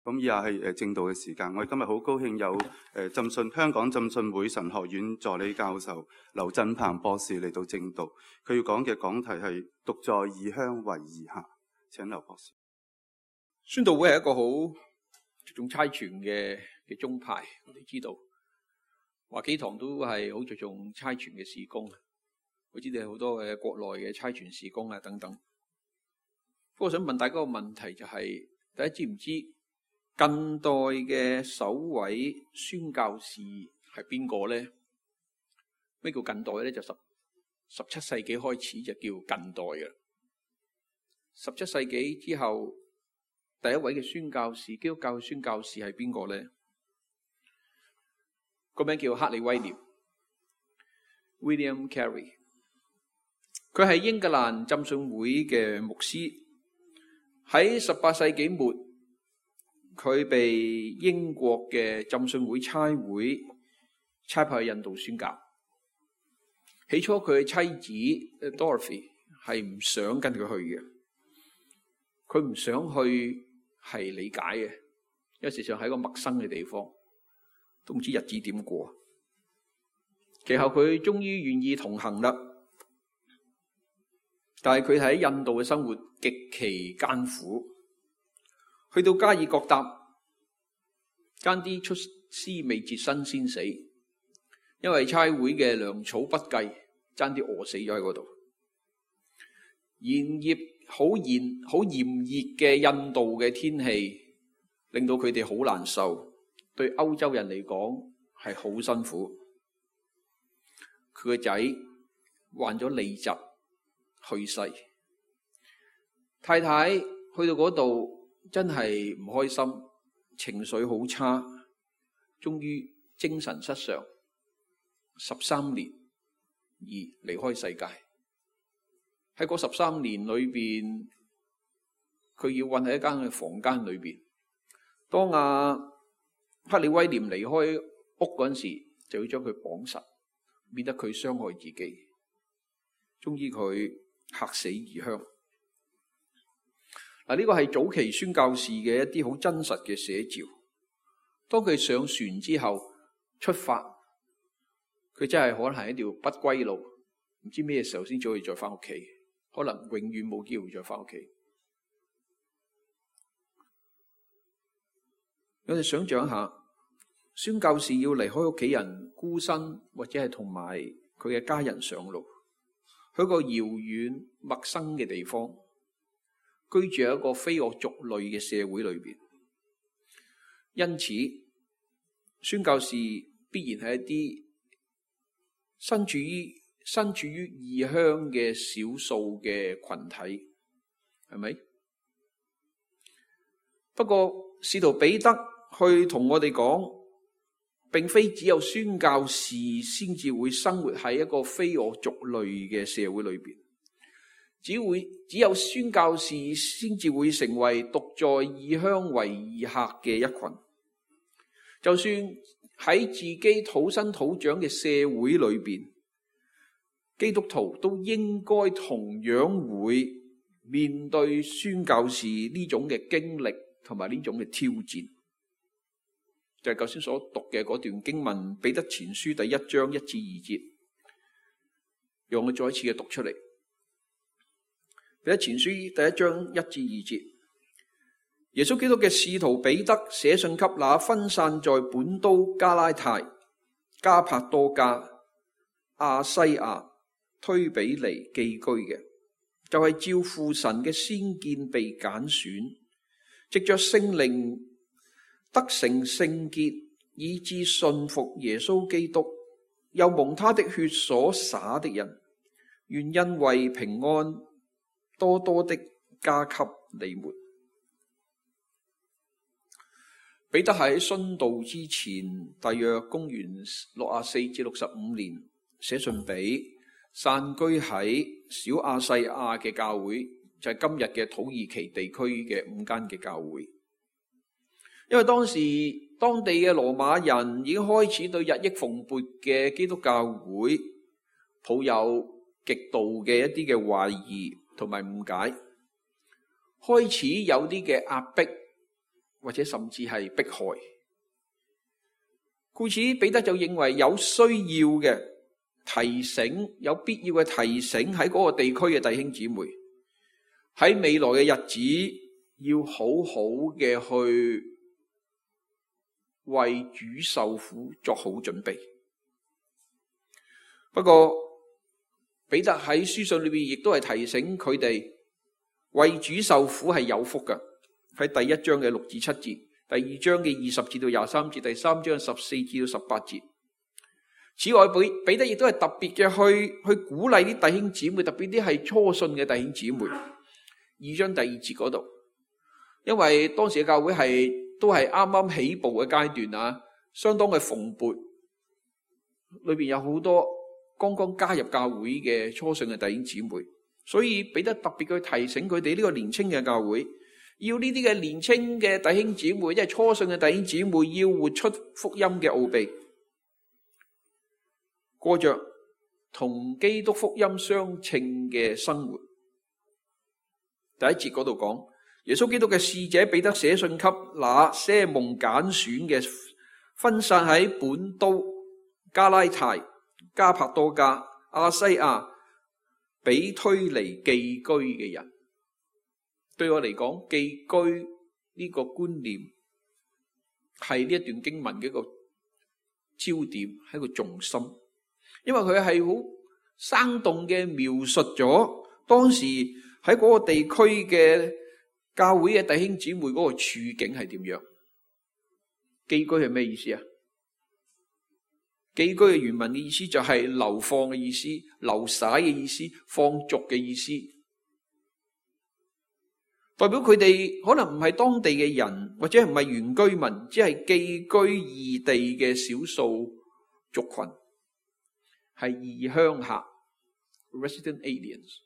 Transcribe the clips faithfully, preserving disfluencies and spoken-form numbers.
咁以下係誒正道嘅時間，我哋今日好高興有誒浸信香港浸信會神學院助理教授劉振鵬博士嚟到正道，佢要講嘅講題係獨在異鄉為異客。請劉博士。 宣道會係一個好着重差傳嘅嘅宗派，我哋知道華基堂都係好着重差傳嘅事工，我知道有好多嘅國內嘅差傳事工啊等等。不過我想問大家個問題就係、是，大家知唔知近代嘅首位宣教士係邊個咧？咩叫近代咧？就十十七世紀開始就叫近代嘅。十七世紀之後，第一位嘅宣教士，基督教嘅宣教士係邊個咧？個名叫克里威廉 （William Carey）。佢係英格蘭浸信會嘅牧師，喺十八世紀末，佢被英國嘅浸信會差會差派去印度宣教。起初佢嘅妻子 Dorothy 係唔想跟佢去嘅，佢唔想去係理解嘅，因為事實上喺一個陌生嘅地方，都唔知日子點過。其後佢終於願意同行啦，但係佢喺印度嘅生活極其艱苦。去到加爾各答，間啲出師未捷身先死，因為差會嘅糧草不繼，爭啲餓死咗喺嗰度。炎熱好炎好炎熱嘅印度嘅天氣，令到佢哋好難受，對歐洲人嚟講係好辛苦。佢個仔患咗痢疾去世，太太去到嗰度。真係唔開心，情緒好差，終於精神失常，十三年而離開世界。喺嗰十三年裏邊，佢要困喺一間嘅房間裏邊。當阿克里威廉離開屋嗰陣時，就要將佢綁實，免得佢傷害自己。終於佢客死異鄉。嗱，呢個係早期宣教士嘅一啲好真實嘅寫照。當佢上船之後出發，佢真係可能係一條不歸路，唔知咩時候先至可以再翻屋企，可能永遠冇機會再翻屋企。我哋想象一下，宣教士要離開屋企人，孤身或者係同埋佢嘅家人上路，去一個遙遠陌生嘅地方。居住喺一個非我族類嘅社會裏邊，因此宣教士必然係一啲身處於身處於異鄉嘅少數嘅群體，係咪？不過使徒彼得去同我哋講，並非只有宣教士先至會生活喺一個非我族類嘅社會裏邊。只會只有宣教士先至會成為獨在異鄉為異客嘅一群。就算喺自己土生土長嘅社會裏邊，基督徒都應該同樣會面對宣教士呢種嘅經歷同埋呢種嘅挑戰。就係頭先所讀嘅嗰段經文，彼得前書第一章一至二節，讓我再一次嘅讀出嚟。彼得前書第一章一至二節，耶穌基督嘅使徒彼得寫信給那分散在本都、加拉太、加帕多家、亞西亞、推比尼寄居嘅，就係、是、照父神嘅先見被揀選，藉着聖靈得成聖潔，以致信服耶穌基督，又蒙他的血所灑的人，願恩惠平安多多的加給你們。彼得喺殉道之前，大約公元六十四至六十五年，寫信俾散居喺小亞細亞嘅教會，就係、是、今日嘅土耳其地區嘅五間嘅教會。因為當時當地嘅羅馬人已經開始對日益蓬勃嘅基督教會抱有極度嘅一啲嘅懷疑同埋誤解，開始有啲嘅壓迫或者甚至係迫害。故此，彼得就認為有需要嘅提醒，有必要嘅提醒喺嗰個地區嘅弟兄姊妹，喺未來嘅日子要好好嘅去為主受苦作好準備。不過彼得喺書信裏邊亦都係提醒佢哋，為主受苦係有福嘅。喺第一章嘅六至七節，第二章嘅二十至到廿三節，第三章十四至到十八節。此外，彼彼得亦都係特別嘅去去鼓勵啲弟兄姊妹，特別啲係初信嘅弟兄姊妹。二章第二節嗰度，因為當時嘅教會係都係啱啱起步嘅階段啊，相當嘅蓬勃，裏邊有好多剛剛加入教會嘅初信嘅弟兄姊妹，所以彼得特別去提醒佢哋呢個年青嘅教會，要呢啲嘅年青嘅弟兄姊妹，即係初信嘅弟兄姊妹，要活出福音嘅奧秘，過着同基督福音相稱嘅生活。第一節嗰度講，耶穌基督嘅使者彼得寫信給那些蒙揀選嘅分散喺本都、加拉太、加帕多家、亞西亞、比推尼寄居嘅人。對我嚟講，寄居呢個觀念係呢一段經文嘅一個焦點，係一個重心，因為佢係好生動嘅描述咗當時喺嗰個地區嘅教會嘅弟兄姊妹嗰個處境係點樣。寄居係咩意思啊？寄居嘅原文嘅意思就係流放嘅意思，流徙嘅意思，放逐嘅意思，代表佢哋可能唔係當地嘅人，或者唔係原居民，只係寄居異地嘅少數族群，係異鄉客 （resident aliens）。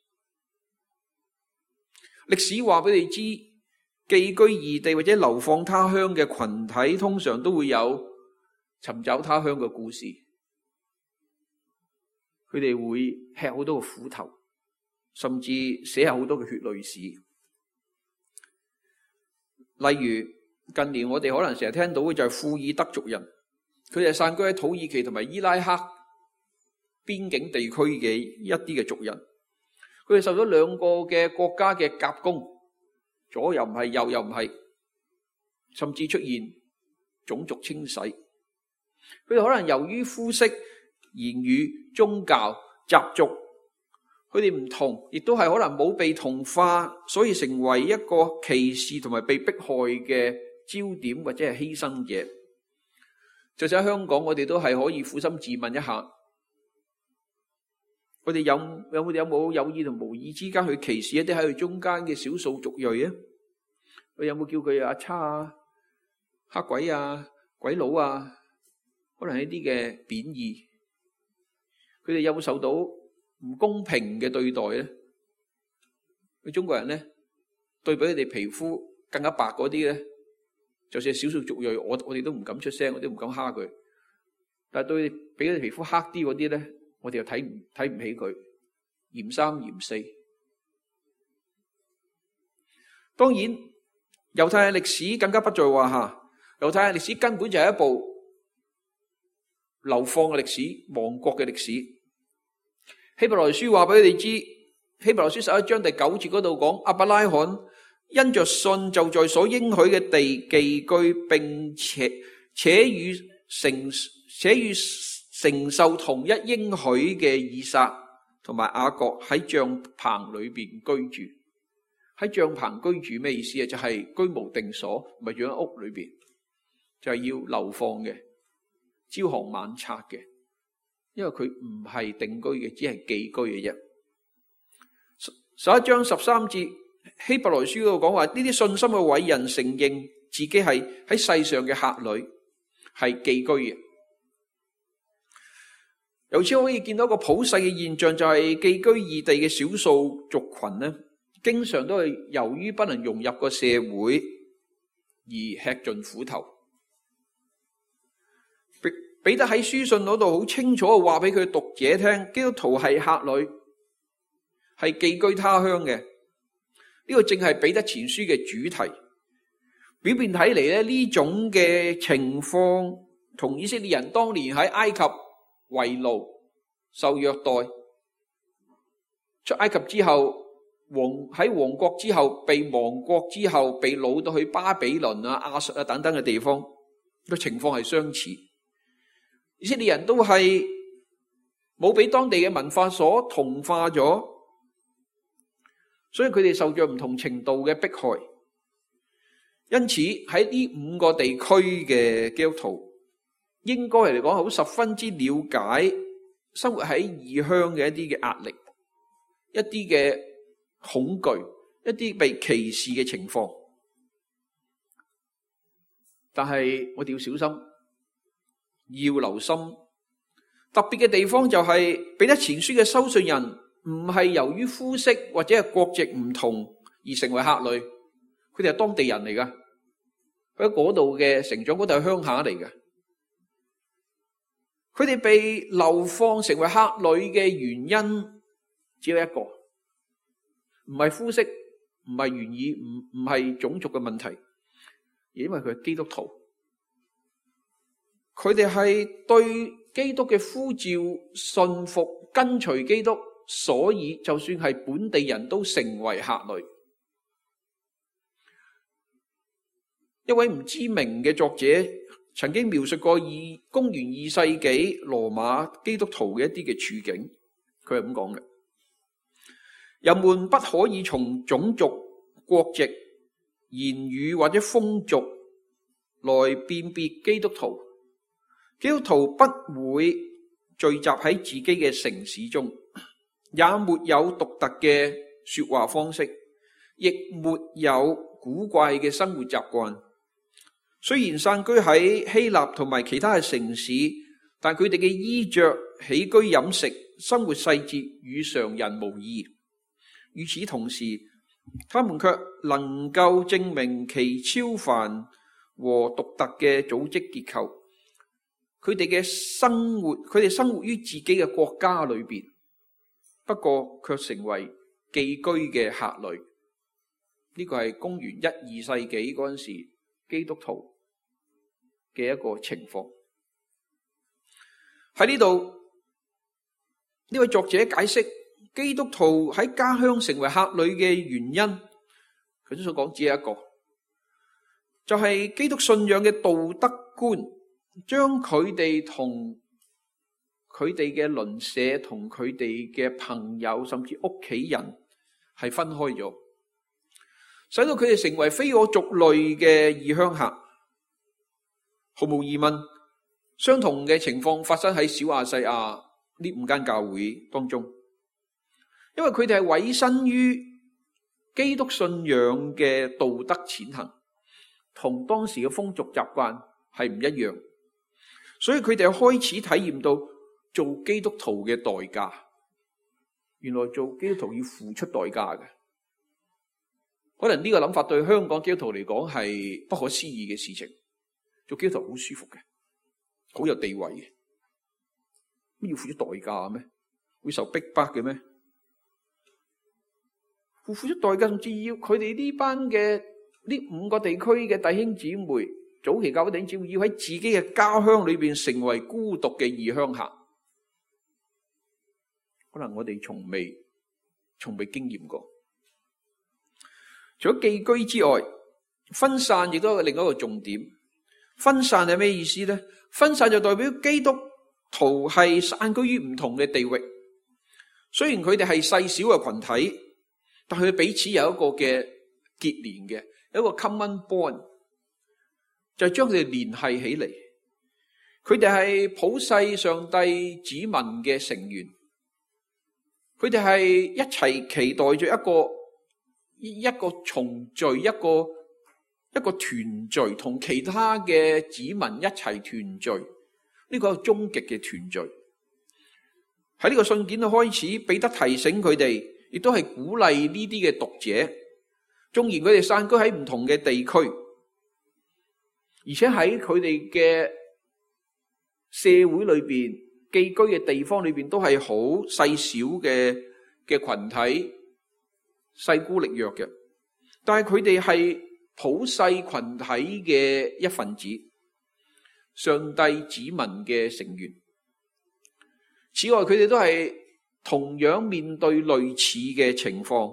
歷史話俾你知，寄居異地或者流放他鄉嘅群體，通常都會有尋找他鄉嘅故事。佢哋會吃好多嘅苦頭，甚至寫下好多嘅血淚史。例如近年我哋可能成日聽到嘅就係庫爾德族人，佢哋散居喺土耳其同埋伊拉克邊境地區嘅一啲嘅族人。佢哋受咗兩個嘅國家嘅夾攻，左又唔係，右又唔係，甚至出現種族清洗。佢哋可能由於膚色、言語、宗教、習俗，佢哋唔同，亦都係可能冇被同化，所以成為一個歧視同埋被迫害嘅焦點或者係犧牲者。就算喺香港，我哋都係可以苦心自問一下，我哋有有冇有冇有意同無意之間去歧視一啲喺佢中間嘅少數族裔啊？佢有冇叫佢阿叉啊、黑鬼啊、鬼佬啊？可能係一啲嘅貶義。佢哋有冇受到唔公平嘅對待咧？佢中國人咧，對比佢哋皮膚更加白嗰啲咧，就算係少數族裔，我我哋都唔敢出聲，我哋都唔敢蝦佢。但係對比佢哋皮膚黑啲嗰啲咧，我哋又睇唔睇唔起佢，嫌三嫌四。當然，猶太嘅歷史更加不在話下。猶太嘅歷史根本就係一部流放嘅歷史、亡國嘅歷史。希伯來書話俾你哋知，希伯來書十一章第九節嗰度講，亞伯拉罕因着信就在所應許嘅地寄居，並且且與承且與承受同一應許嘅以撒同埋雅各喺帳棚裏邊居住。喺帳棚居住咩意思啊？就係、是、居無定所，唔係住喺屋裏邊，就係、是、要流放嘅，朝行晚拆嘅。因為佢唔係定居嘅，只係寄居嘅啫。十一章十三節希伯來書嗰度講話，呢啲信心嘅偉人承認自己係喺世上嘅客旅，係寄居嘅。由此可以見到一個普世嘅現象，就係寄居異地嘅少數族群呢，經常都係由於不能融入個社會而吃盡苦頭。彼得喺書信嗰度好清楚嘅話俾佢讀者聽，基督徒係客旅，係寄居他鄉嘅。呢個正係彼得前書嘅主題。 表面睇嚟咧，呢種嘅情況同以色列人當年喺埃及為奴受虐待，出埃及之後，王喺王國之後被亡國之後被擄到去巴比倫啊、亞述啊等等嘅地方，個情況係相似。以色列人都係冇俾當地嘅文化所同化咗，所以佢哋受着唔同程度嘅迫害。因此喺呢五個地區嘅基督徒，應該嚟講好十分之了解生活喺異鄉嘅一啲嘅壓力，一啲嘅恐懼，一啲被歧視嘅情況。但係我哋要小心，要留心。特別嘅地方就係彼得前書嘅收信人唔係由於膚色或者係國籍唔同而成為客旅，佢哋係當地人嚟噶，佢喺嗰度嘅成長，嗰度係鄉下嚟嘅。佢哋被流放成為客旅嘅原因只有一個，唔係膚色，唔係原意，唔唔係種族嘅問題，而因為佢係基督徒，佢哋係對基督嘅呼召信服跟隨基督，所以就算係本地人都成為客旅。一位唔知名嘅作者曾經描述過二公元二世紀羅馬基督徒嘅一啲嘅處境，佢係咁講嘅：人們不可以從種族、國籍、言語或者風俗來辨別基督徒。基督徒不會聚集喺自己嘅城市中，也沒有獨特嘅說話方式，亦沒有古怪嘅生活習慣。雖然散居喺希臘同埋其他嘅城市，但佢哋嘅衣着、起居飲食、生活細節與常人無異。與此同時，他們卻能夠證明其超凡和獨特嘅組織結構。佢哋嘅生活，佢哋生活於自己嘅國家裏邊，不過卻成為寄居嘅客旅。呢個係公元一二世紀嗰陣時基督徒嘅一個情況。喺呢度，呢位作者解釋基督徒喺家鄉成為客旅嘅原因，佢都想講只有一個，就係基督信仰嘅道德觀將佢哋同佢哋嘅鄰舍、同佢哋嘅朋友甚至屋企人係分開咗，使到佢哋成為非我族類嘅異鄉客。毫無疑問，相同嘅情況發生喺小亞細亞呢五間教會當中，因為佢哋係委身於基督信仰嘅道德踐行，同當時嘅風俗習慣係唔一樣。所以佢哋開始體驗到做基督徒嘅代價，原來做基督徒要付出代價嘅。可能呢個諗法對香港基督徒嚟講係不可思議嘅事情。做基督徒好舒服嘅，好有地位嘅，乜要付出代價咩？會受逼迫嘅咩？付付出代價，甚至要佢哋呢班嘅呢五個地區嘅弟兄姊妹，早期教會弟兄姊妹要喺自己嘅家鄉裏邊成為孤獨嘅異鄉客，可能我哋從未從未經驗過。除咗寄居之外，分散亦都係另一個重點。分散係咩意思呢？分散就代表基督徒係散居於唔同嘅地域，雖然佢哋係細小嘅群體，但係彼此有一個嘅結連嘅，有一個 common bond，就係將佢哋聯繫起嚟。佢哋係普世上帝子民嘅成員，佢哋係一齊期待着一個一個重聚，一個一個團聚，同其他嘅子民一齊團聚，呢個係終極嘅團聚。喺呢個信件嘅開始，彼得提醒佢哋，亦都係鼓勵呢啲嘅讀者，縱然佢哋散居喺唔同嘅地區，而且喺佢哋嘅社會裏邊、寄居嘅地方裏邊，都係好細小嘅嘅群體，勢孤力弱嘅，但係佢哋係普世群體嘅一份子，上帝子民嘅成員。此外，佢哋都係同樣面對類似嘅情況，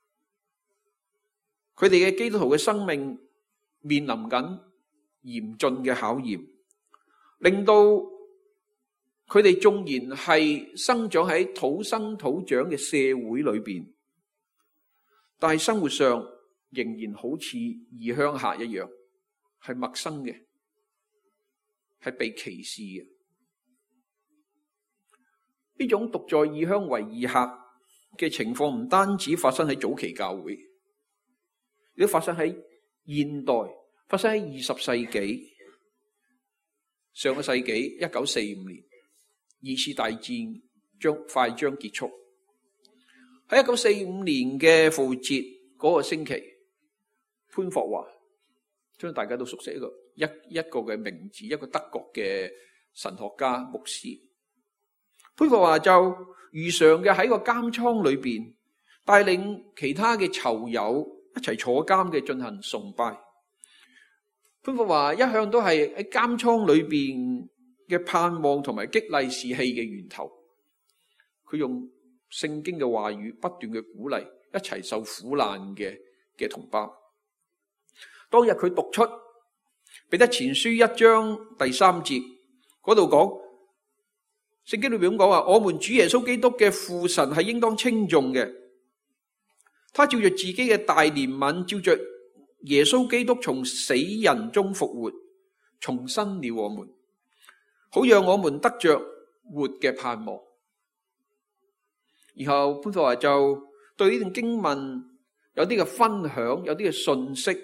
佢哋嘅基督徒嘅生命面臨緊嚴峻嘅考驗，令到佢哋縱然係生長喺土生土長嘅社會裏邊，但係生活上仍然好似異鄉客一樣，係陌生嘅，係被歧視嘅。呢種獨在異鄉為異客嘅情況，唔單止發生喺早期教會，亦都發生喺現代，發生喺二十世紀。上個世紀一九四五年，二次大戰將快將結束。喺一九四五年嘅復活節嗰個星期，潘霍華，將大家都熟悉一個一一個嘅名字，一個德國嘅神學家牧師。潘霍華就如常嘅喺個監倉裏邊，帶領其他嘅囚友一齊坐監嘅進行崇拜。潘霍華一向都係喺監倉裏邊嘅盼望同埋激勵士氣嘅源頭。佢用聖經嘅話語不斷嘅鼓勵一齊受苦難嘅嘅同胞。當日佢讀出彼得前書一章第三節嗰度講，聖經裏邊咁講話，我們主耶穌基督嘅父神係應當稱頌嘅，他照着自己嘅大憐憫，照着耶穌基督從死人中復活，重生了我們，好讓我們得着活嘅盼望。然後潘霍華就對呢段經文有啲嘅分享，有啲嘅信息，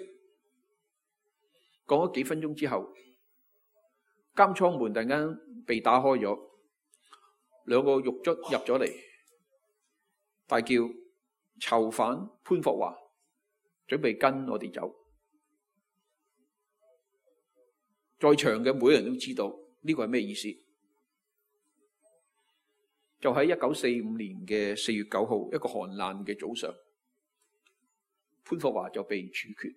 講咗幾分鐘之後，監倉門突然間被打開咗，兩個獄卒入咗嚟，大叫囚犯潘霍華準備跟我哋走。在場嘅每人都知道呢個係咩意思。就喺一九四五年嘅四月九號一個寒冷嘅早上，潘霍華就被處決。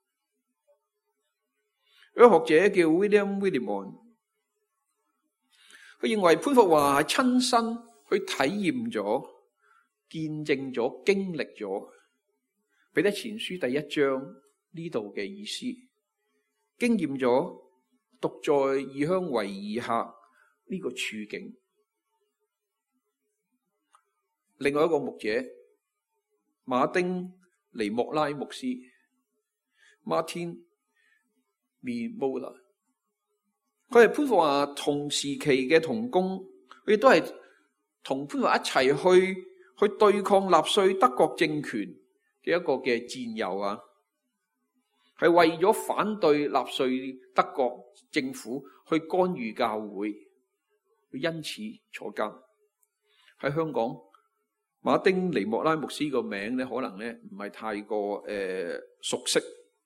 有一個學者叫 William Willimon， 佢認為潘霍華係親身去體驗咗、見證咗、經歷咗彼得前書第一章呢度嘅意思，經驗咗獨在異鄉為異客呢個處境。另外一個牧者馬丁尼莫拉牧師 Martin Niemöller， 佢係潘霍華同時期嘅同工，佢亦都係同潘霍華一齊去去對抗納粹德國政權嘅一個嘅戰友啊，係為咗反對納粹德國政府去干預教會，佢因此坐監。喺香港，馬丁尼莫拉牧師個名咧，可能咧唔係太過誒、呃、熟悉，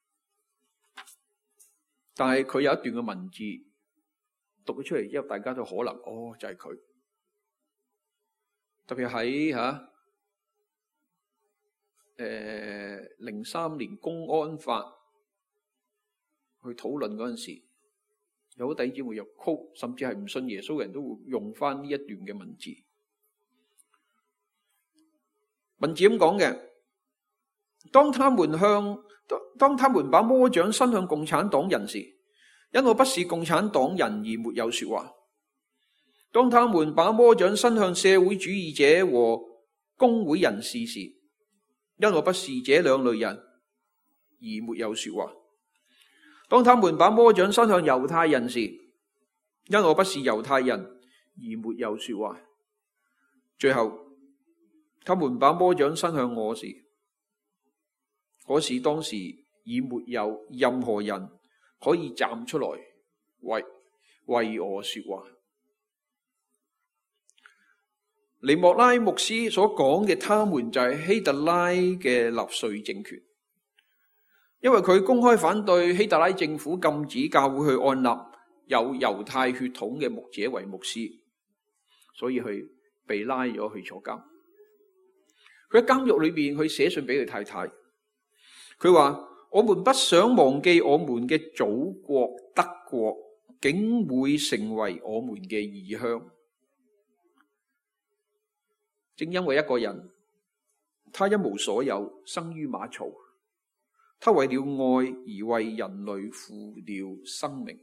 但係佢有一段嘅文字讀咗出嚟之後，大家都可能哦就係、是、佢。特別喺吓誒零三年公安法去討論嗰陣時，有啲弟兄姊妹入曲，甚至係唔信耶穌嘅人都會用翻呢一段嘅文字。文字咁講嘅，當他們向當他們把魔掌伸向共產黨人時，因我不是共產黨人而沒有說話；當他們把魔掌伸向社會主義者和工會人士時，因我不是這兩類人而沒有說話；當他們把魔掌伸向猶太人時，因我不是猶太人而沒有說話。最後，他們把魔掌伸向我時，可是當時已沒有任何人可以站出來為為我說話。尼莫拉牧師所講嘅他們就係希特拉嘅納粹政權，因為佢公開反對希特拉政府禁止教會去按立有猶太血統嘅牧者為牧師，所以佢被拉咗去坐監。佢喺監獄裏邊，佢寫信俾佢太太，佢話： 我們不想忘記我們嘅祖國德國，竟會成為我們嘅異鄉。正因為一個人，他一無所有，生於馬槽，他為了愛而為人類付了生命。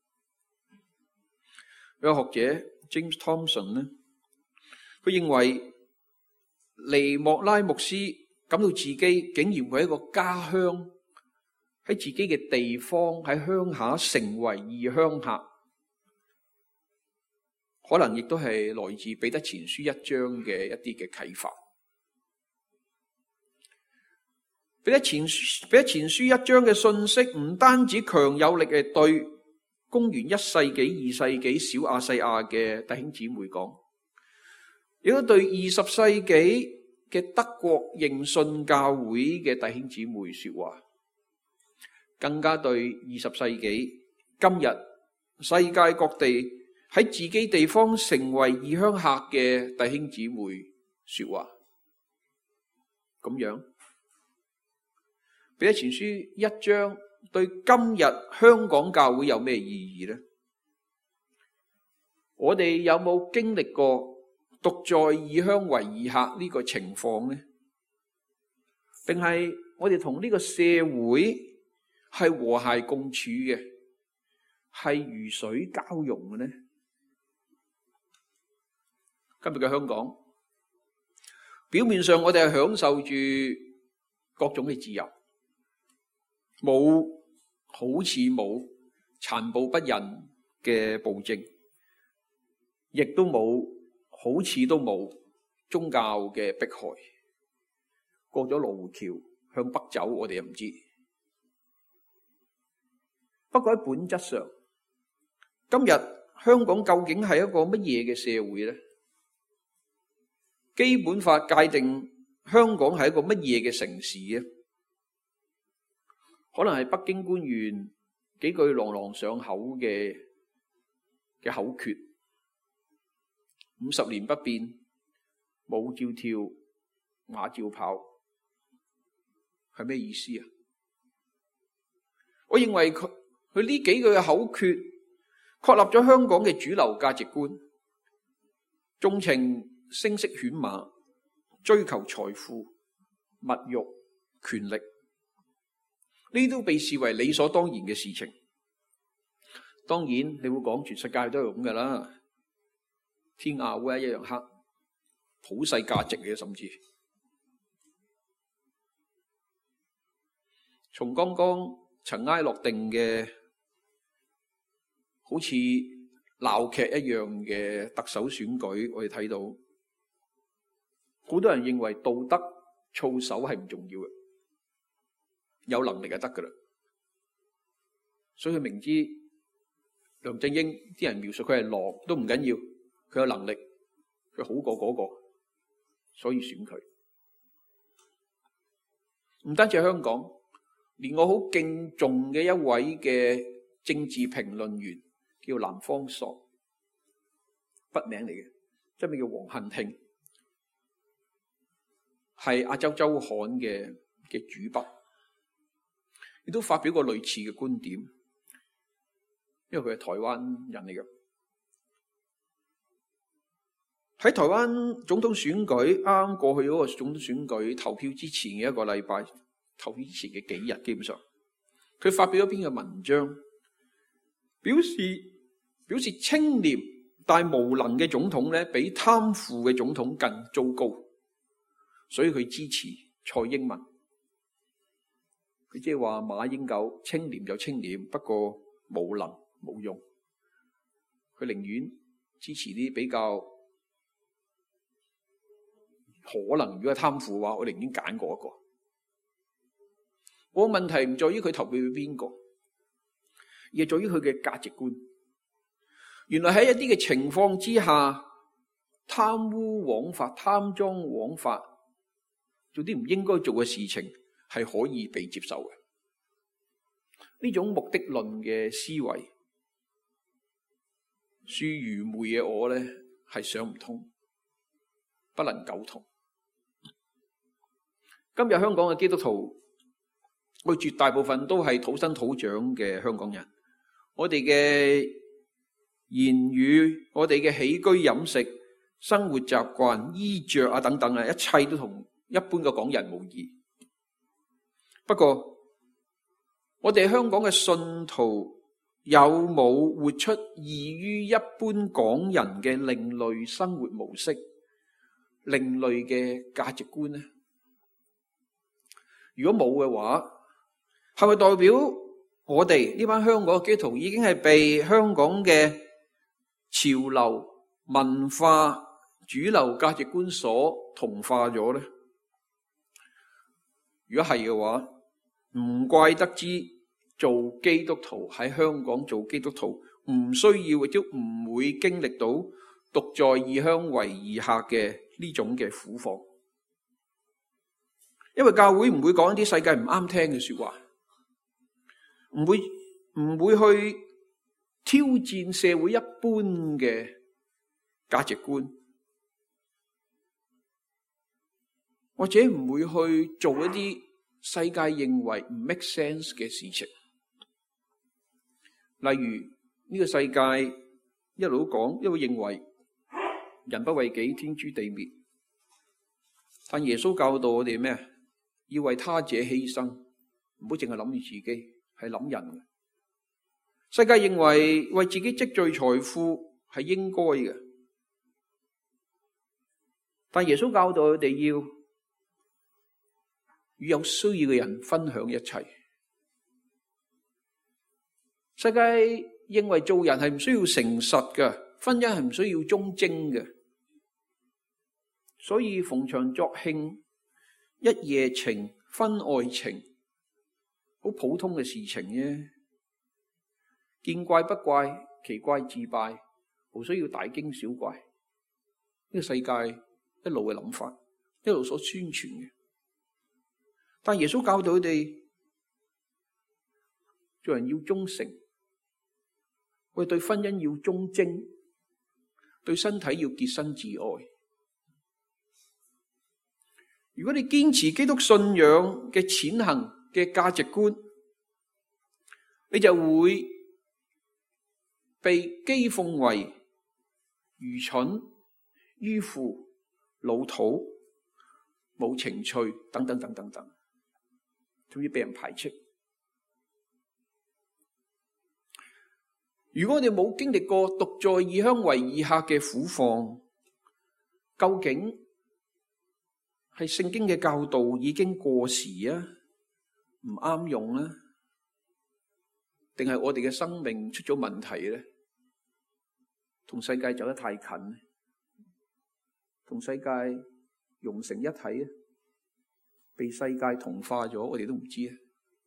有個學者 James Thompson 呢，佢認為尼莫拉牧師感到自己竟然為一個家鄉，喺自己嘅地方喺鄉下成為異鄉客，可能亦都係來自彼得前書一章嘅一啲嘅啟發。彼得前書彼得前書一章嘅信息唔單止強有力嘅對公元一世紀、二世紀小亞細亞嘅弟兄姊妹講，亦都對二十世紀嘅德國認信教會嘅弟兄姊妹說話，更加對二十世紀今日世界各地喺自己地方成為異鄉客嘅弟兄姊妹說話。咁樣，彼得前書一章對今日香港教會有咩意義呢？我哋有冇經歷過獨在異鄉為異客呢個情況呢？定係我哋同呢個社會係和諧共處嘅，係如水交融嘅呢？今日嘅香港，表面上我哋係享受住各種嘅自由，冇好似冇殘暴不仁嘅暴政，亦都冇好似都冇宗教嘅迫害。過咗羅湖橋向北走，我哋又唔知。不過喺本質上，今日香港究竟係一個乜嘢嘅社會呢？基本法界定香港係一個乜嘢嘅城市呢？可能係北京官員幾句朗朗上口嘅嘅口訣，五十年不變，舞照跳，馬照跑，係咩意思啊？我認為佢佢呢幾句嘅口訣確立咗香港嘅主流價值觀，縱情聲色犬馬，追求財富、物欲、權力，呢都被視為理所當然嘅事情。當然你會講全世界都係咁噶啦，天下烏鴉一樣黑，普世價值嘅，甚至從剛剛塵埃落定嘅好似鬧劇一樣嘅特首選舉，我哋睇到好多人認為道德操守係唔重要嘅，有能力就得噶啦。所以佢明知梁振英啲人描述佢係狼都唔緊要，佢有能力，佢好過嗰個，所以選佢。唔單止係香港，連我好敬重嘅一位嘅政治評論員叫藍方朔，筆名嚟嘅，真名叫黃恨慶，係亞洲週刊嘅嘅主筆，亦都發表過類似嘅觀點，因為佢係台灣人嚟嘅。喺台灣總統選舉啱啱過去嗰個總統選舉投票之前嘅一個禮拜，投票之前嘅幾日，基本上佢發表咗篇嘅文章，表示表示清廉但無能嘅總統咧，比貪腐嘅總統更糟糕，所以佢支持蔡英文。佢即係話馬英九清廉就清廉，不過無能冇用，佢寧願支持啲比較可能，如果係貪腐嘅話，我寧願揀嗰一個。我問題唔在於佢投票俾邊個，而係在於佢嘅價值觀。原來喺一啲嘅情況之下，貪污枉法、貪贓枉法，做啲唔應該做嘅事情係可以被接受嘅。呢種目的論嘅思維，屬愚昧嘅我咧係想唔通，不能苟同。今日香港嘅基督徒我絕大部分都係土生土長嘅香港人，我哋嘅言語、我哋嘅起居飲食、生活習慣、衣着啊等等啊，一切都同一般嘅港人無異。不過，我哋香港嘅信徒有冇活出異於一般港人嘅另類生活模式、另類嘅價值觀呢？如果冇嘅話，係咪代表我哋呢班香港嘅基督徒已經係被香港嘅潮流、文化、主流價值觀所同化咗呢？如果係嘅話，唔怪得之做基督徒喺香港做基督徒唔需要亦都唔會經歷到獨在異鄉為異客嘅呢種嘅苦況，因為教會唔會講一啲世界唔啱聽嘅說話，唔會唔會去挑戰社會一般嘅價值觀，或者唔會去做一啲世界認為唔 make sense 嘅事情。例如呢個世界一路講，一路認為人不為己，天誅地滅。但耶穌教導我哋咩？要為他者犧牲，唔好淨係諗住自己，係諗人嘅。世界認為為自己積聚財富係應該嘅，但耶穌教導我哋要與有需要嘅人分享一切。世界認為做人係唔需要誠實嘅，婚姻係唔需要忠貞嘅，所以逢場作興、一夜情、婚外情，好普通嘅事情啫。見怪不怪，奇怪自敗，無需要大驚小怪。呢個世界一路嘅諗法，一路所宣傳嘅。但耶穌教導佢哋做人要忠誠，我哋對婚姻要忠貞，對身體要潔身自愛。如果你堅持基督信仰嘅踐行嘅價值觀，你就會被譏諷為愚蠢、迂腐、老土、冇情趣等等等等等，總之被人排斥。如果我哋冇經歷過獨在異鄉為異客嘅苦況，究竟係聖經嘅教導已經過時啊，唔啱用啊，定係我哋嘅生命出咗問題咧？同世界走得太近，同世界融成一體，被世界同化咗，我哋都唔知啊。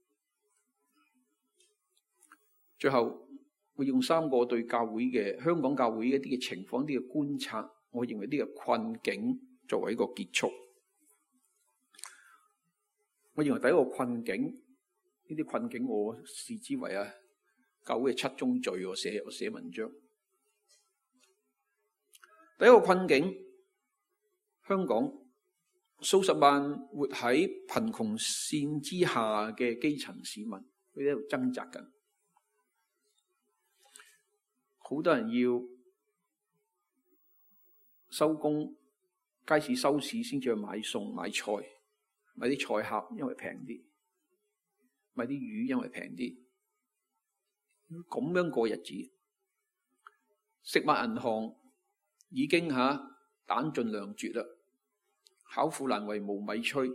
最後，我用三個對教會嘅香港教會一啲嘅情況、一啲嘅觀察，我認為呢個困境作為一個結束。我認為第一個困境，呢啲困境我視之為啊教會嘅七宗罪。我寫我寫文章。第一個困境，香港數十萬活喺貧窮線之下嘅基層市民，佢喺度掙扎緊。好多人要收工，街市收市先至去買餸買菜，買啲菜盒因為平啲，買啲魚因為平啲，咁樣過日子。食物銀行已經吓彈盡糧絕啦，巧婦難為無米炊。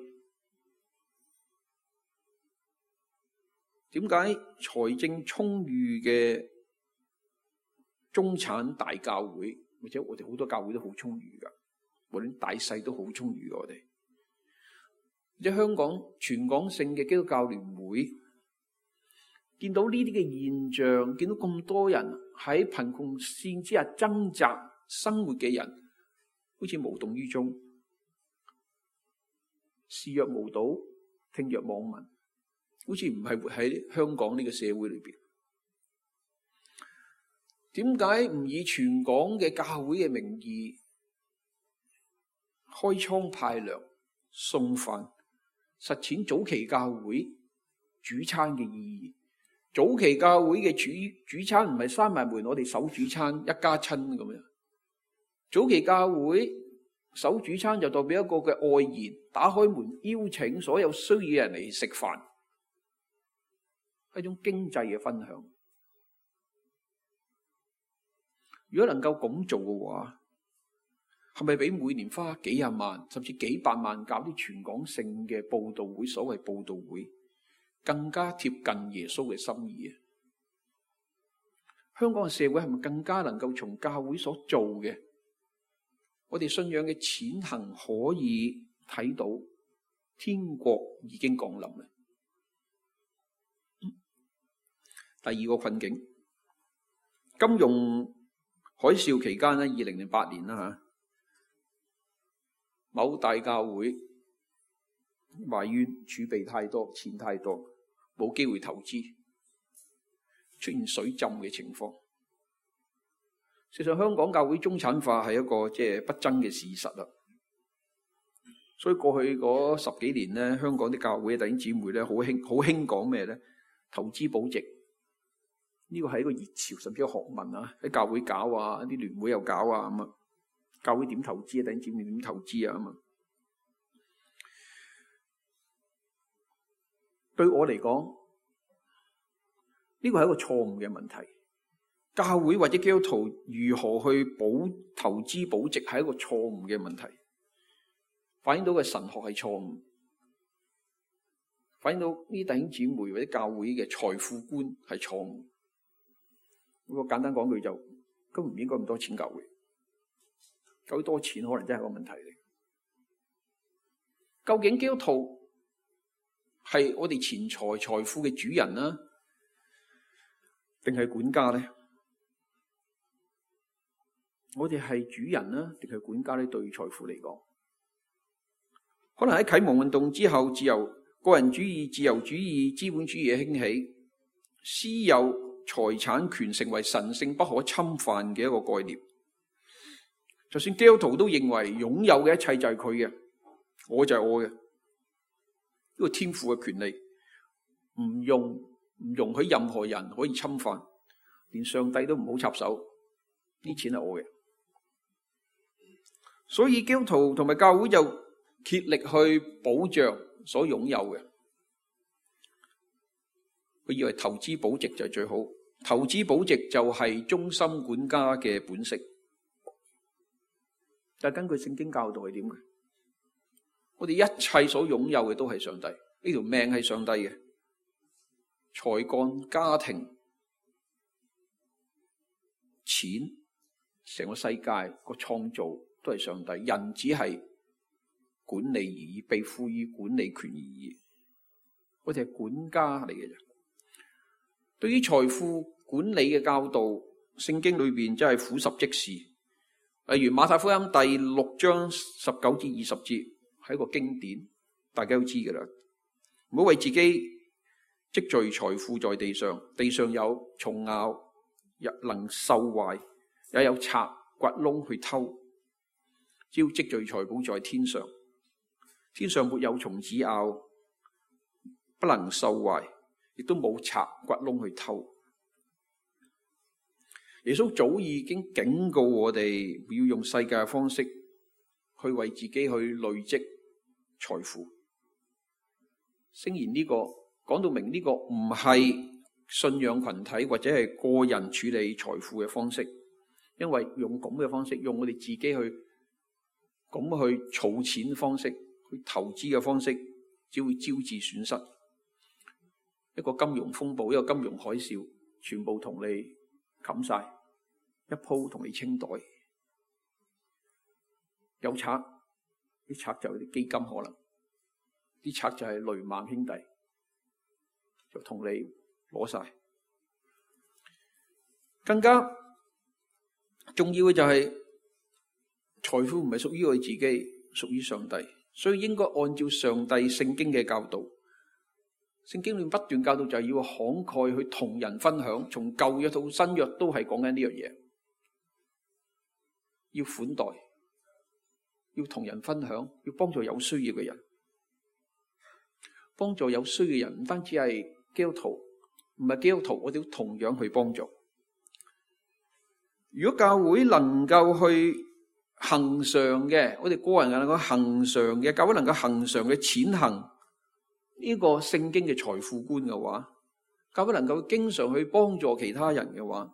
點解財政充裕嘅中產大教會，或者我哋好多教會都好充裕噶，無論大細都好充裕。我哋或者香港全港性嘅基督教聯會，見到呢啲嘅現象，見到咁多人喺貧窮線之下掙扎生活嘅人，好似無動於衷，視若無睹，聽若罔聞，好似唔係活喺香港呢個社會裏邊。點解唔以全港嘅教會嘅名義開倉派糧、送飯，實踐早期教會主餐嘅意義。早期教會嘅主主餐唔係閂埋門，我哋守主餐一家親咁樣。早期教會守主餐就代表一個嘅愛宴，打開門邀請所有需要嘅人嚟食飯，係一種經濟嘅分享。如果能夠咁做嘅話，係咪比每年花幾廿萬甚至幾百萬搞啲全港性嘅佈道會，所謂佈道會，更加貼近耶穌嘅心意啊？香港嘅社會係咪更加能夠從教會所做嘅，我哋信仰嘅踐行可以睇到天國已經降臨啦？第二個困境，金融海嘯期間咧，二零零八年啦吓，某大教會埋怨儲備太多，錢太多，冇機會投資，出現水浸嘅情況。事實上，香港教會中產化係一個即係不爭嘅事實啦。所以過去嗰十幾年咧，香港啲教會嘅弟兄姊妹咧，好興好興講咩咧？投資保值。呢個係一個熱潮，甚至係學問啊！喺教會搞啊，啲聯會又搞啊咁啊。教會點投資啊？弟兄姊妹點投資啊？咁啊。對我嚟講，呢個係一個錯誤嘅問題。教會或者基督徒如何去保投資保值係一個錯誤嘅問題，反映到嘅神學係錯誤，反映到呢弟兄姊妹或者教會嘅財富觀係錯誤。我簡單講句就，根本唔應該咁多錢教會，教會多錢可能真係個問題嚟。究竟基督徒係我哋錢財財富嘅主人啦，定係管家咧？我哋係主人啦，定係管家咧？對財富嚟講，可能喺啟蒙運動之後，自由個人主義、自由主義、資本主義嘅興起，私有財產權成為神聖不可侵犯嘅一個概念。就算基督徒都認為擁有嘅一切就係佢嘅，我就係我嘅，呢個天父嘅權利唔用唔容許任何人可以侵犯，連上帝都唔好插手，呢錢係我嘅。所以基督徒同埋教會就竭力去保障所擁有嘅。佢以為投資保值就係最好，投資保值就係忠心管家嘅本色。但係根據聖經教導係點嘅？我哋一切所擁有嘅都係上帝，呢條命係上帝嘅，才幹、家庭、錢，成個世界個創造都係上帝，人只係管理而已，被賦予管理權而已。我哋係管家嚟嘅啫。對於財富管理嘅教導，聖經裏邊真係俯拾即是。例如馬太福音第六章十九至二十節係一個經典，大家都知㗎啦。唔好為自己積聚財富在地上，地上有蟲咬，又能受壞，也有賊掘窿去偷。只要積聚財寶在天上，天上沒有蟲子咬，不能受壞，亦都冇賊掘窿去偷。耶穌早已經警告我哋，要用世界嘅方式去為自己去累積財富。聖言呢個講到明，呢個唔係信仰群體或者係個人處理財富嘅方式，因為用咁嘅方式，用我哋自己去咁去儲錢嘅方式，去投資嘅方式，只會招致損失。一個金融風暴，一個金融海嘯，全部同你冚晒，一鋪同你清袋。有賊，啲賊就係啲基金，可能啲賊就係雷曼兄弟，就同你攞晒。更加重要嘅就係、是、財富唔係屬於我哋自己，屬於上帝，所以應該按照上帝聖經嘅教導。聖經裏不斷教導就係要慷慨去同人分享，從舊約到新約都係講緊呢樣嘢，要款待，要同人分享，要幫助有需要嘅人。幫助有需要嘅人唔單止係基督徒唔係基督徒，我哋都同樣去幫助。如果教會能夠去恆常嘅，我哋個人能夠恆常嘅，教會能夠恆常嘅踐行呢個聖經嘅財富觀嘅話，教會能夠經常去幫助其他人嘅話，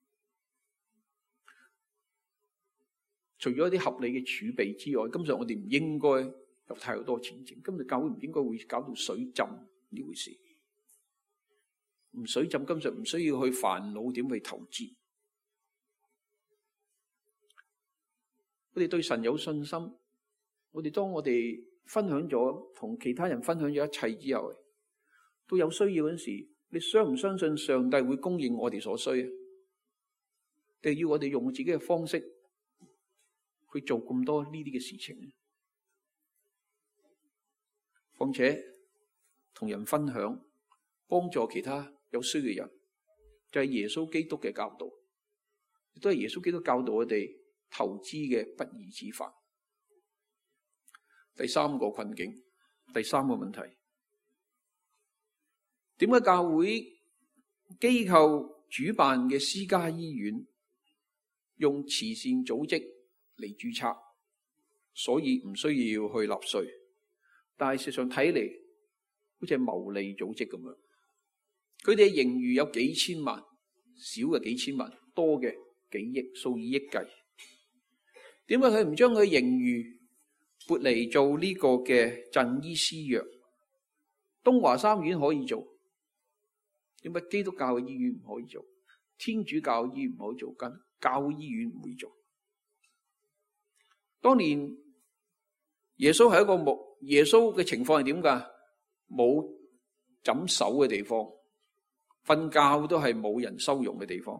除咗一啲合理嘅儲備之外，今日我哋唔應該有太多錢錢。今日教會唔應該會搞到水浸呢回事。唔水浸，今日唔需要去煩惱點去投資。我哋對神有信心，我哋當我哋分享咗同其他人分享咗一切之後，都有需要嗰陣時，你相唔相信上帝會供應我哋所需啊？定要我哋用自己嘅方式去做咁多呢啲嘅事情呢？況且同人分享，幫助其他有需嘅人，就係耶穌基督嘅教導，亦都係耶穌基督教導我哋投資嘅不義之法。第三個困境，第三個問題，點解教會機構主辦嘅私家醫院用慈善組織嚟註冊，所以唔需要去納稅？但係事實上睇嚟，好似係牟利組織咁樣。佢哋嘅盈餘有幾千萬，少嘅幾千萬，多嘅幾億、數以億計。點解佢唔將佢盈餘撥嚟做呢個嘅贈醫施藥？東華三院可以做，點解基督教嘅醫院唔可以做？天主教嘅醫院唔可以做，跟教會醫院唔會做。當年耶穌係一個冇耶穌嘅情況係點噶？冇枕手嘅地方，瞓覺都係冇人收容嘅地方。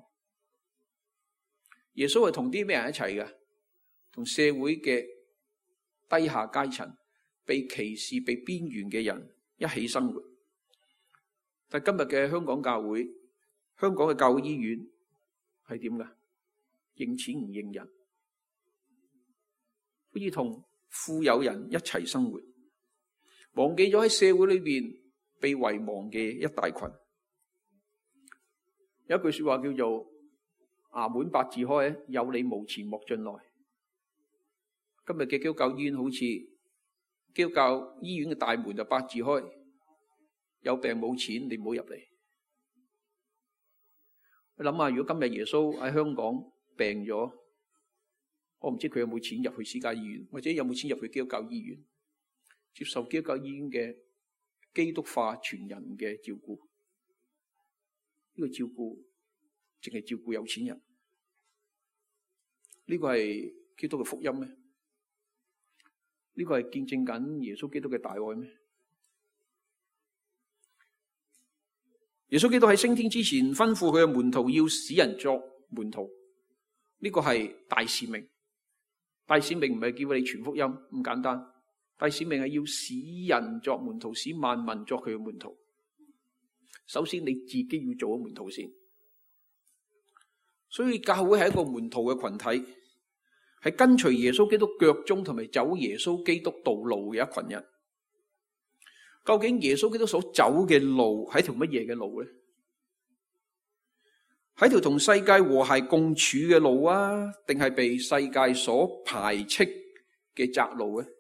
耶穌係同啲咩人一齊嘅？同社會嘅低下階層、被歧視、被邊緣嘅人一起生活。但今日嘅香港教會，香港嘅教會醫院係點噶？認錢唔認人，好似同富有人一齊生活，忘記咗喺社會裏邊被遺忘嘅一大群。有一句說話叫做衙門八字開，有理無錢莫進來。今日嘅基督教醫院好似基督教醫院嘅大門就八字開，有病冇錢你唔好入嚟。你諗下，如果今日耶穌喺香港病咗，我唔知佢有冇錢入去私家醫院，或者有冇錢入去基督教醫院接受基督教醫院嘅基督化全人嘅照顧。呢個照顧淨係照顧有錢人，呢個係基督嘅福音咩？呢個係見證緊耶穌基督嘅大愛咩？耶穌基督喺升天之前吩咐佢嘅門徒要使人作門徒，呢個係大使命。大使命唔係叫你傳福音咁簡單，大使命係要使人作門徒，使萬民作佢嘅門徒。首先你自己要做咗門徒先。所以教會係一個門徒嘅群體，係跟隨耶穌基督腳蹤同埋走耶穌基督道路嘅一群人。究竟耶穌基督所走嘅路係條乜嘢嘅路咧？係條同世界和諧共處嘅路啊，定係被世界所排斥嘅窄路咧？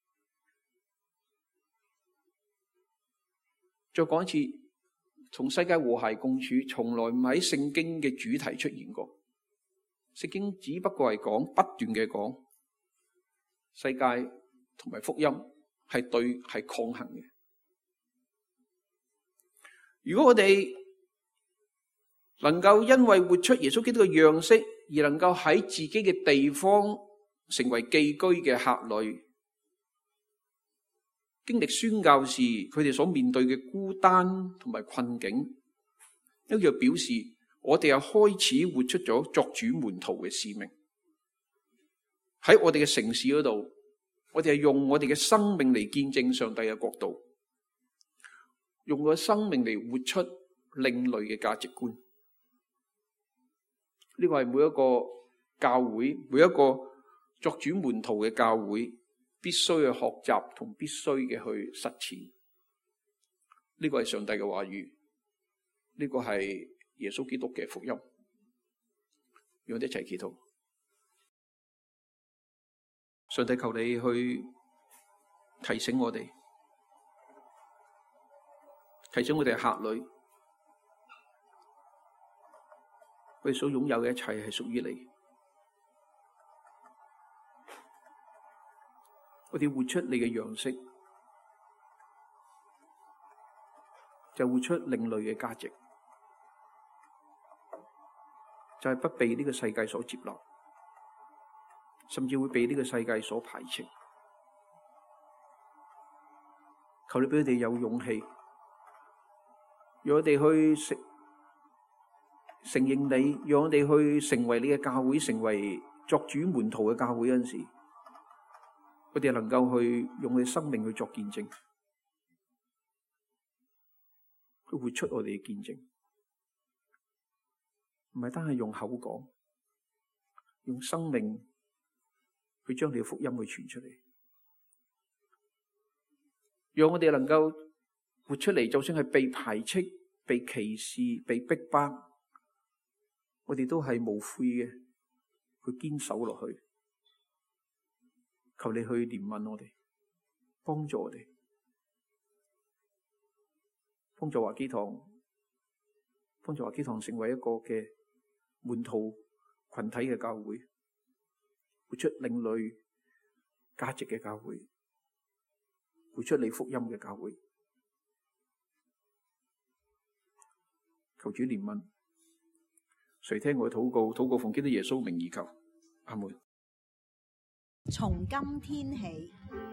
再講一次，同世界和諧共處從來唔喺聖經嘅主題出現過。聖經只不過係講，不斷嘅講世界同埋福音係對係抗衡嘅。如果我哋能夠因為活出耶穌基督嘅樣式，而能夠喺自己嘅地方成為寄居嘅客旅，經歷宣教士佢哋所面對嘅孤單同埋困境，呢就表示我哋又開始活出咗作主門徒嘅使命。喺我哋嘅城市嗰度，我哋係用我哋嘅生命嚟見證上帝嘅國度，用我嘅生命嚟活出另類嘅價值觀。呢個係每一個教會，每一個作主門徒嘅教會必須去學習同必須嘅去實踐。呢個係上帝嘅話語。 呢個係耶穌基督嘅福音。讓我哋一齊祈禱。上帝，求你去提醒我哋，提醒我哋客旅，我哋所擁有嘅一切係屬於你。我哋活出你嘅樣式，就活出另類嘅價值，就係不被呢個世界所接納，甚至會被呢個世界所排斥。求你俾我哋有勇氣，讓我哋去承承認你，讓我哋去成為你嘅教會，成為作主門徒嘅教會嗰陣時，我哋能夠去用我哋生命去作見證，去活出我哋嘅見證，唔係單係用口講，用生命去將你嘅福音去傳出嚟，讓我哋能夠活出嚟，就算係被排斥、被歧視、被逼迫，我哋都係無悔嘅去堅守落去。求你去憐憫我哋，幫助我哋，幫助華基堂，幫助華基堂成為一個嘅門徒群體嘅教會，活出另類價值嘅教會，活出你福音嘅教會。求主憐憫，垂聽我嘅禱告，禱告奉基督耶穌名而求，阿門。 從今天起，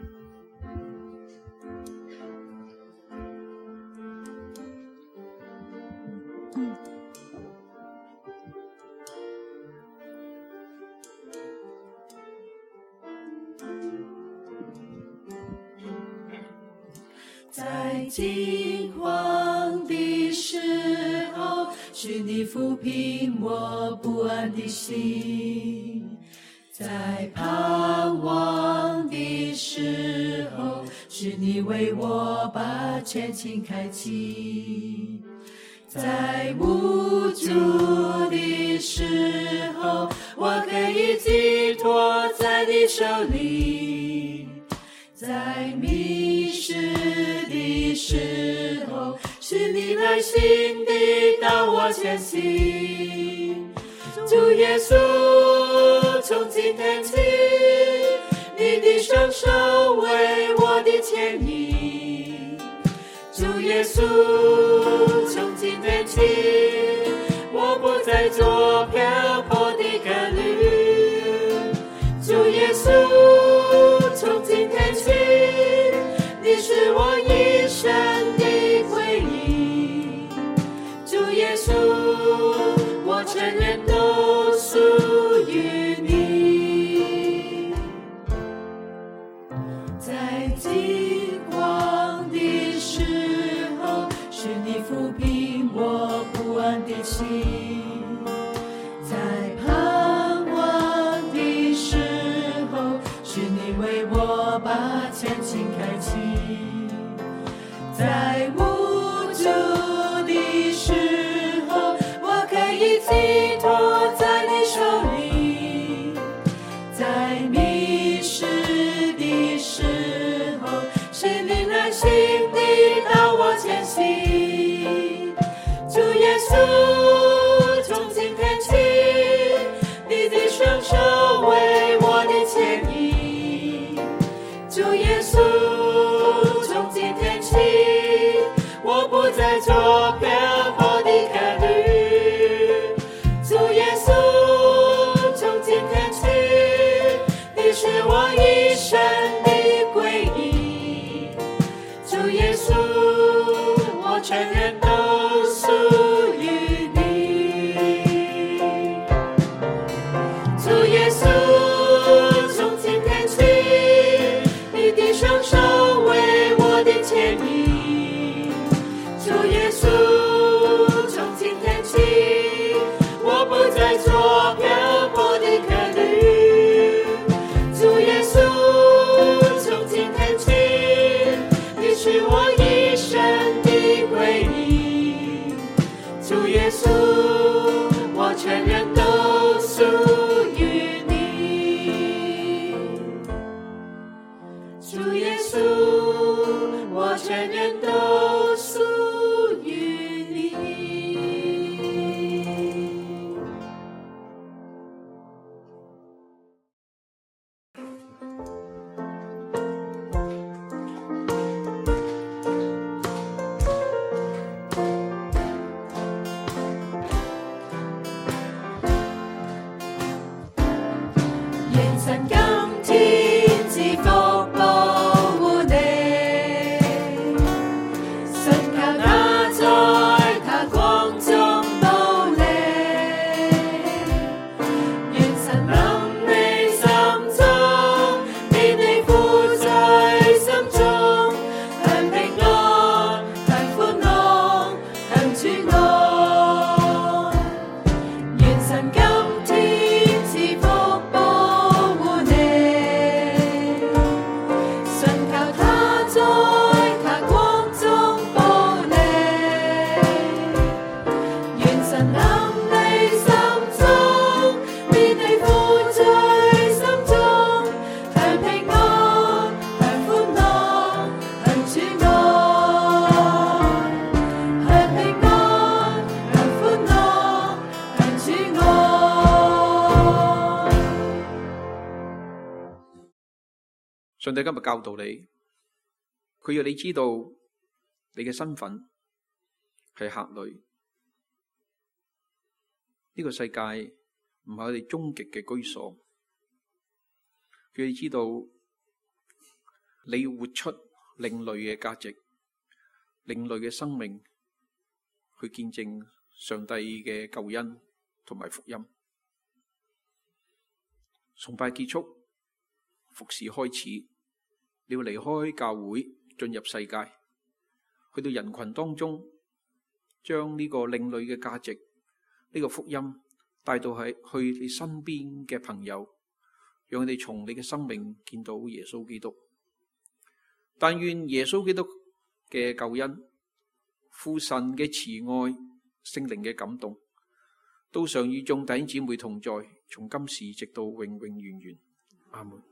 在驚慌的時候，是你撫平我不安的心。在盼望的時候，是你為我把前情開啟。在無助的時候，我可以寄託在你手裏。在迷失的時候，是你耐心地導我前行。主耶穌，從今天起，你的雙手為我的牽引。主耶穌，從今天起，我不再做漂泊的客旅。主耶穌，從今天起，你是我一生的回憶。主耶穌，我承認都屬於你。在驚慌的時候，是你撫平我不安的心。 神今天賜福保護你，信靠他在他光中保你，願神臨你心中，免你負罪心中，享平安，享歡樂，享主愛，享平安，享歡樂，享主愛。 上帝今日教導你，佢要你知道你嘅身份係客旅。呢個世界唔係我哋終極嘅居所，佢要你知道你要活出另類嘅價值、另類嘅生命，去見證上帝嘅救恩同埋福音。崇拜結束，服事開始，你要離開教會，進入世界，去到人群當中，將呢個另類嘅價值、呢個福音帶到喺去你身邊嘅朋友，讓佢哋從你嘅生命見到耶穌基督。但願耶穌基督嘅救恩、父神嘅慈愛、聖靈嘅感動，都常與眾弟兄姊妹同在，從今時直到永永遠遠。阿門。